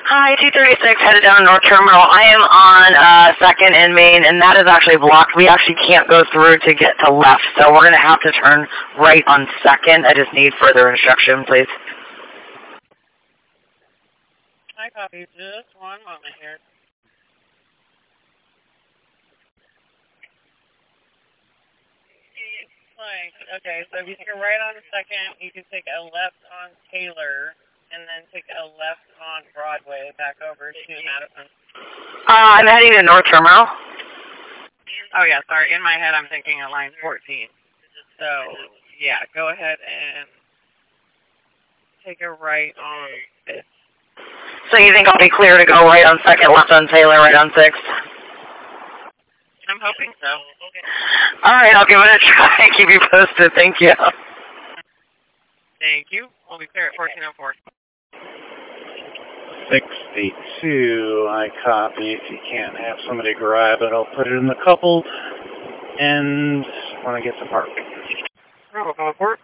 Hi, 236 headed down North Terminal. I am on 2nd and Main, and that is actually blocked. We actually can't go through to get to left, so we're going to have to turn right on 2nd. I just need further instruction, please. I copy. Just one moment here. Okay, so if you take a right on 2nd, you can take a left on Taylor, and then take a left on Broadway back over to Madison. I'm heading to North Terminal. Oh, yeah, sorry. In my head, I'm thinking of line 14. So, yeah, go ahead and take a right on 5th. So you think I'll be clear to go right on 2nd, left on Taylor, right on 6th? I'm hoping so. All right, I'll give it a try. Keep you posted. Thank you. Thank you. We'll be clear at 1404. 682, I copy. If you can't have somebody grab it, I'll put it in the couple and when I get to park. Bravo, call port.